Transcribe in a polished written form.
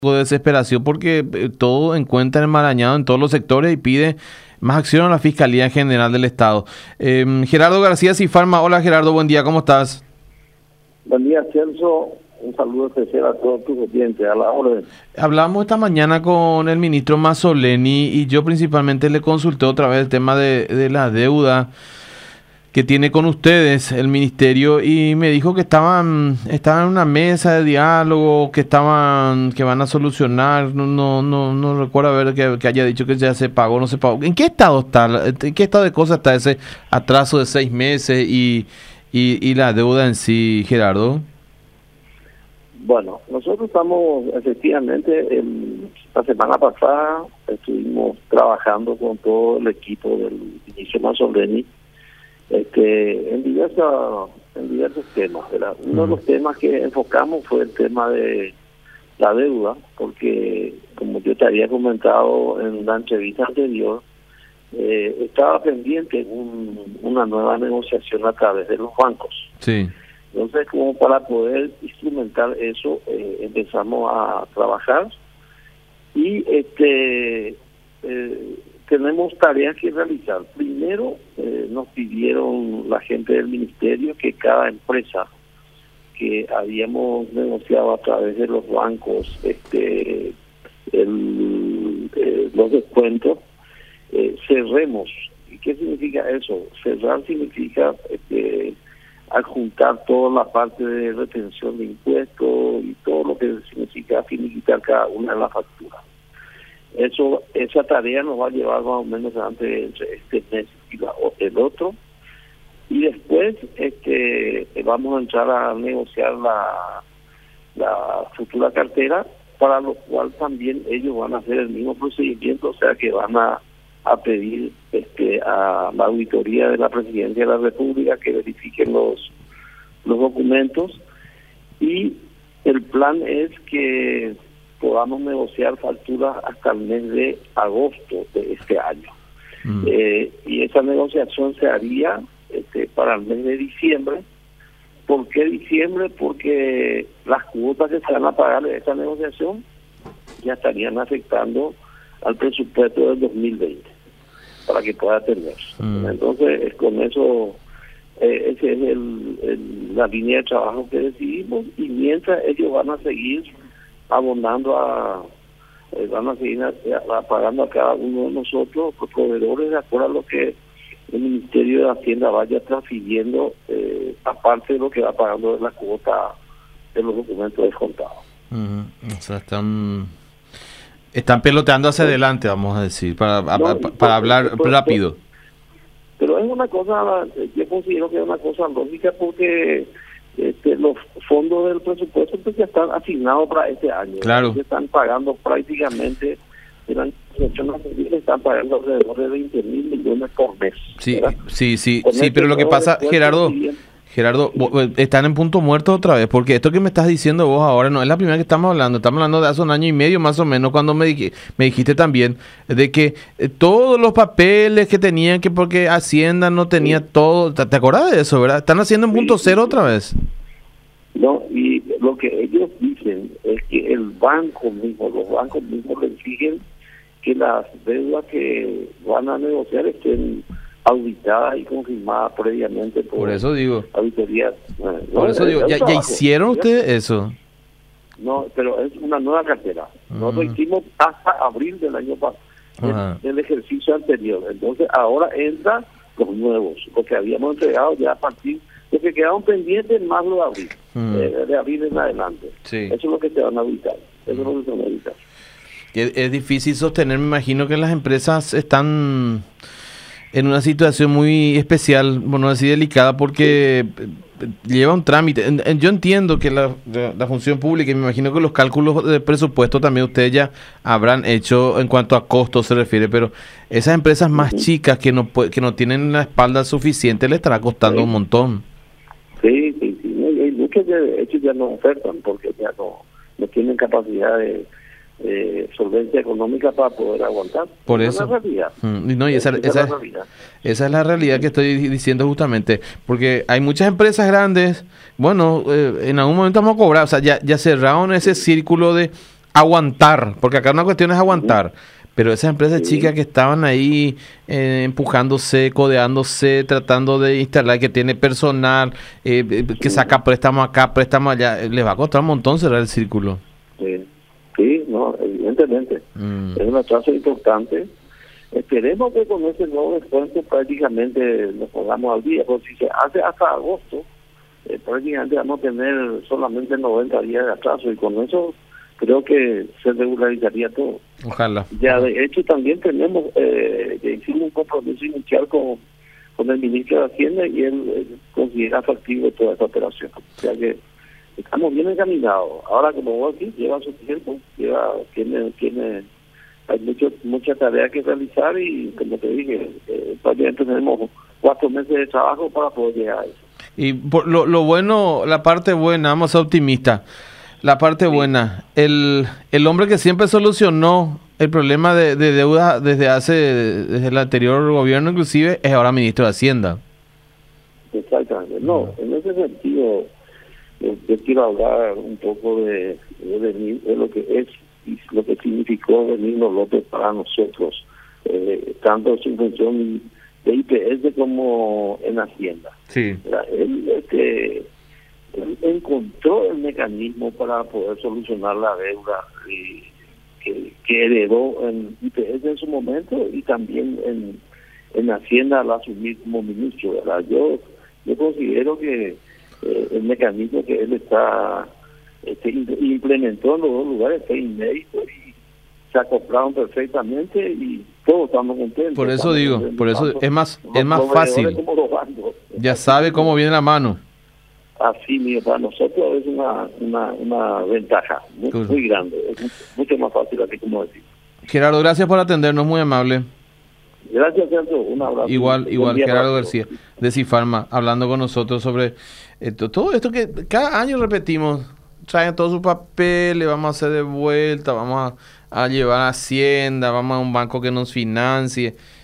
de desesperación porque todo encuentra enmarañado en todos los sectores y pide más acción a la Fiscalía General del Estado. Gerardo García Cifarma, hola Gerardo, buen día, ¿cómo estás? Buen día, Celso. Un saludo especial a todos tus oyentes, a la orden. Hablamos esta mañana con el ministro Mazzoleni y yo principalmente le consulté otra vez el tema de la deuda que tiene con ustedes el ministerio y me dijo que estaban en una mesa de diálogo, que van a solucionar. No recuerdo haber que haya dicho que ya se pagó, no se pagó. ¿En qué estado está? ¿En qué estado de cosas está ese atraso de 6 meses y la deuda en sí, Gerardo? Bueno, nosotros estamos efectivamente, la semana pasada estuvimos trabajando con todo el equipo del ministro Mazzoleni en diversos temas, ¿verdad? Uno de los temas que enfocamos fue el tema de la deuda, porque como yo te había comentado en la entrevista anterior, estaba pendiente una nueva negociación a través de los bancos. Sí. Entonces, como para poder instrumentar eso, empezamos a trabajar y tenemos tareas que realizar. Primero, nos pidieron la gente del ministerio que cada empresa que habíamos negociado a través de los bancos los descuentos, cerremos. ¿Y qué significa eso? Cerrar significa adjuntar toda la parte de retención de impuestos y todo lo que significa finiquitar cada una de las facturas. Esa tarea nos va a llevar más o menos entre este mes y el otro, y después vamos a entrar a negociar la futura cartera, para lo cual también ellos van a hacer el mismo procedimiento, o sea que van a pedir a la auditoría de la Presidencia de la República que verifiquen los documentos, y el plan es que podamos negociar facturas hasta el mes de agosto de este año. Y esa negociación se haría para el mes de diciembre. ¿Por qué diciembre? Porque las cuotas que se van a pagar de esta negociación ya estarían afectando al presupuesto del 2020 para que pueda tenerse. Entonces, con eso, esa es la línea de trabajo que decidimos, y mientras ellos van a seguir abonando pagando a cada uno de nosotros, los proveedores, de acuerdo a lo que el Ministerio de Hacienda vaya transfiriendo, aparte de lo que va pagando de la cuota de los documentos descontados. O sea, están peloteando hacia adelante, vamos a decir, para hablar rápido. Pero es una cosa, yo considero que es una cosa lógica, porque los fondos del presupuesto ya están asignados para este año. Claro. Se están pagando prácticamente, están pagando alrededor de 20 mil millones por mes. Sí, pero lo que pasa, Gerardo, están en punto muerto otra vez, porque esto que me estás diciendo vos ahora no es la primera que estamos hablando de hace 1 año y medio más o menos, cuando me dijiste también de que todos los papeles que tenían, que porque Hacienda no tenía todo, ¿te acordás de eso, verdad? Están haciendo en punto cero otra vez. No, y lo que ellos dicen es que los bancos mismos les exigen que las deudas que van a negociar estén auditadas y confirmadas previamente por eso digo auditorías. Por eso digo, ¿ya hicieron ustedes eso? No, pero es una nueva cartera. Nosotros hicimos hasta abril del año pasado, del ejercicio anterior. Entonces ahora entran los nuevos, los que habíamos entregado ya a partir de que quedaron pendientes más lo de abril, de abril en adelante. Sí. Eso es lo que se van a auditar. Eso es lo que se van a auditar. Es difícil sostener, me imagino que las empresas están en una situación muy especial, bueno, así delicada, porque lleva un trámite. Yo entiendo que la función pública, y me imagino que los cálculos de presupuesto también ustedes ya habrán hecho en cuanto a costos se refiere, pero esas empresas más chicas que no tienen la espalda suficiente les estará costando un montón. Sí. Hay muchos de hecho ya no ofertan porque ya no tienen capacidad de solvencia económica para poder aguantar. Por eso. Es la realidad. Esa es la realidad que estoy diciendo justamente, porque hay muchas empresas grandes, bueno, en algún momento vamos a cobrar, o sea, ya cerraron ese círculo de aguantar, porque acá una cuestión es aguantar, pero esas empresas Sí. chicas que estaban ahí empujándose, codeándose, tratando de instalar, que tiene personal, que Sí. saca préstamos acá, préstamos allá, les va a costar un montón cerrar el círculo. Sí, sí, no, evidentemente. Mm. Es una tasa importante. Esperemos que con ese nuevo descuento prácticamente nos pongamos al día, porque si se hace hasta agosto, prácticamente vamos a tener solamente 90 días de atraso y con eso creo que se regularizaría todo. Ojalá. Ya de hecho también tenemos, que hicimos un compromiso inicial con el ministro de Hacienda y él considera factible toda esta operación. O sea que estamos bien encaminados. Ahora, como vos aquí, lleva su tiempo, tiene hay mucha tarea que realizar y, como te dije, prácticamente tenemos 4 meses de trabajo para poder llegar a eso. Y por lo bueno, la parte buena, vamos a ser optimistas. La parte buena, el hombre que siempre solucionó el problema de deuda desde el anterior gobierno inclusive, es ahora ministro de Hacienda. Exactamente. No, en ese sentido, yo quiero hablar un poco de lo que es y lo que significó Benigno López para nosotros, tanto en su función de IPS como en Hacienda. Sí. Él encontró el mecanismo para poder solucionar la deuda que heredó en IPS en su momento y también en Hacienda al asumir como ministro, ¿verdad? Yo considero que el mecanismo que él implementó en los dos lugares fue inédito y se acoplaron perfectamente y todos estamos contentos. Por eso digo, por eso es más fácil. Como los bancos. Ya sabe cómo viene la mano. Así, mira, para nosotros es una ventaja muy grande, es mucho más fácil, así como decir. Gerardo, gracias por atendernos, muy amable. Gracias, Sergio, un abrazo. Igual, Gerardo García, de Cifarma, hablando con nosotros sobre todo esto que cada año repetimos. Traen todos sus papeles, vamos a hacer de vuelta, vamos a llevar a Hacienda, vamos a un banco que nos financie.